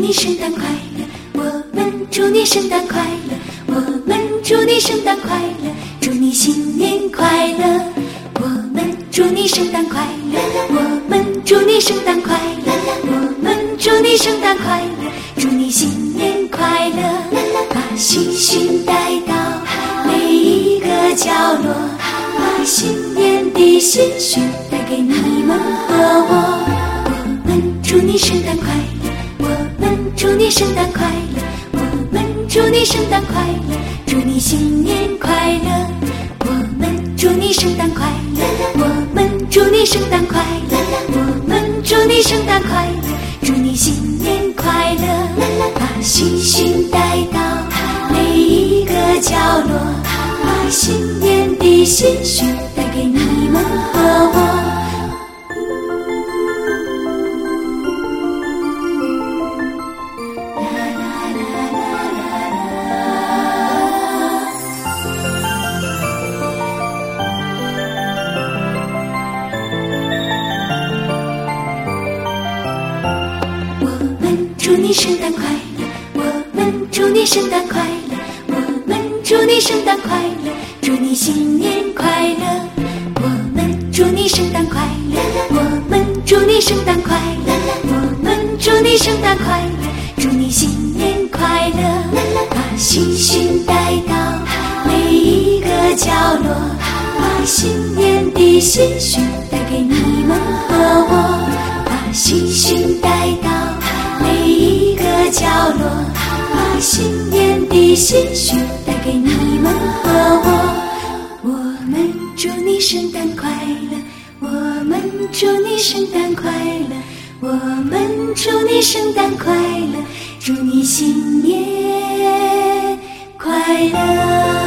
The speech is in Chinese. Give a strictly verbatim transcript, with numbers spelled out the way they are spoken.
你圣诞快乐，我们祝你圣诞快乐，我们祝你圣诞快乐，祝你新年快乐，我们祝你圣诞快乐，我们祝你圣诞快乐，我们祝你圣诞快乐，祝你新年快乐，把喜讯带到每一个角落，把新年的喜讯带给你们和我。我们祝你圣诞快乐，我们祝你圣诞快乐，我们祝你圣诞快乐，祝你新年快乐，我们祝你圣诞快乐，我们祝你圣诞快乐，我们祝你圣诞快乐，祝你新年快乐，把喜讯带到每一个角落，把新年的喜讯带给你们和我。祝你圣诞快乐，我们祝你圣诞快乐，我们祝你圣诞快乐，祝你新年快乐，我们祝你圣诞快乐，我们祝你圣诞快乐，我们祝你圣诞快乐，祝你新年快乐，把喜讯带到每一个角落，把新年的喜讯带给你们和我，把喜讯带到每一个角落，把新年的喜讯带给你们和我。我们祝你圣诞快乐，我们祝你圣诞快乐，我们祝你圣诞快乐，祝你新年快乐。